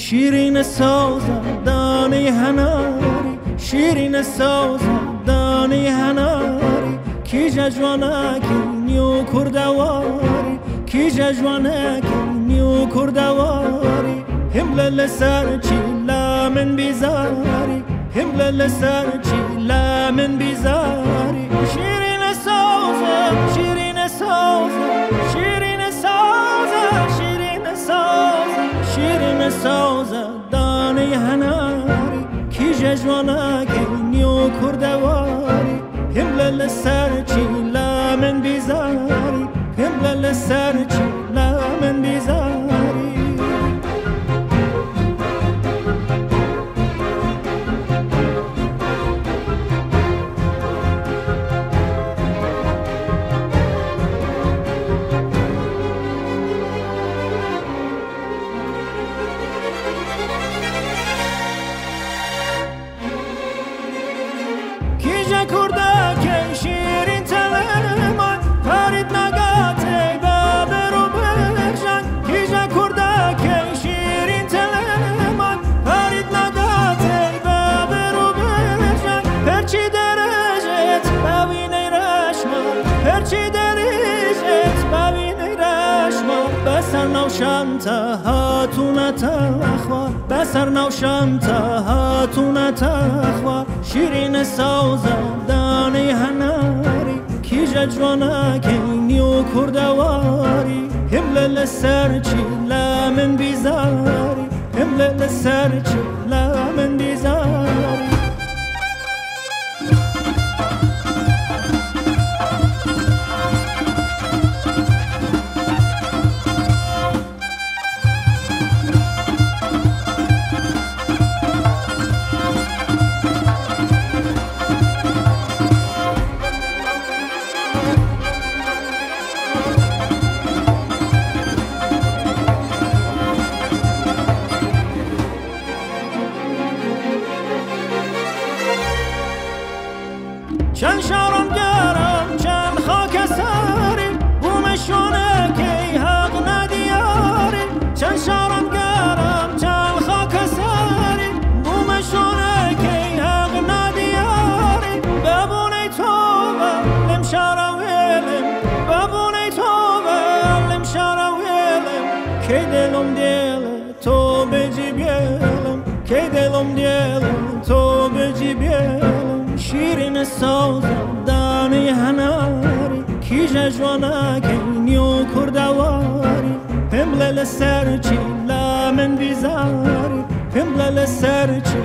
شیرین سازم دانه هناری شیرین سازم دانه هناری کی جوانه کی نیو کردواری کی جوانه کی نیو کردواری همله لسر چیلا من بیزاری همله لسر چیلا من بیزاری شیرین سازم شیرین سازم شیرین سازم شیرین سازم شیرین سازم دانه هناری کی جوانه کی نیو کردواری همله لسر چیلا من بیزاری همله لسر چیلا من بیزاری کرده که شیرین تلمان پرید نگاته بابر و برجن کیجا کرده که شیرین تلمان پرید نگاته بابر و برجن هرچی درجت ببینی رشما هرچی درجت ببینی رشما بسر نوشم تا هاتون تخوار بسر نوشم تا هاتون تخوار شیرین سازم دانه هناری کی جوانه کی نیو کردواری همله لسر چیلا من بیزاری همله لسر چیلا من بیزاری چند شارم گرم چند خاک ساری بومشونه کی حق ندیاری چند شارم گرم چند خاک ساری بومشونه کی حق ندیاری ببونی توبه لم شارم ویلم ببونی توبه لم شارم ویلم کی دلم دیل تو بجی بیلم کی دلم دیل تو بجی بیلم شیرین سازم دانه هناری کی جوانه کی نیو کردواری همله لسر چیلا من بیزاری همله لسر